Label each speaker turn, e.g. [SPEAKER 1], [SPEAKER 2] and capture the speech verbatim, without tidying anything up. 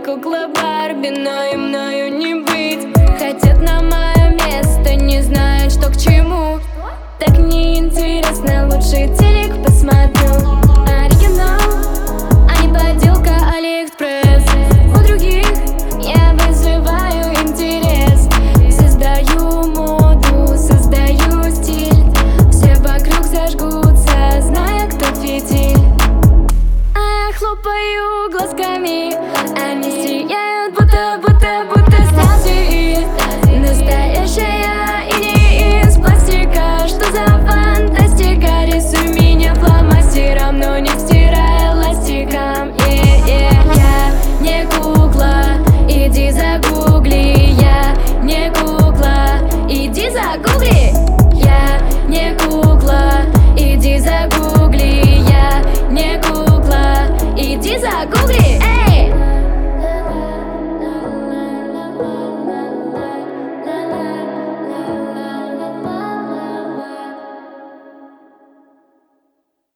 [SPEAKER 1] кукла Барби, но и мною не быть. Хотят на мое место, не знают, что к чему. Так неинтересно, лучше телек посмотрю. Оригинал, а не подделка Алиэкспресс. У других я вызываю интерес. Создаю моду, создаю стиль. Все вокруг зажгутся, зная, кто фитиль. А я хлопаю глазками,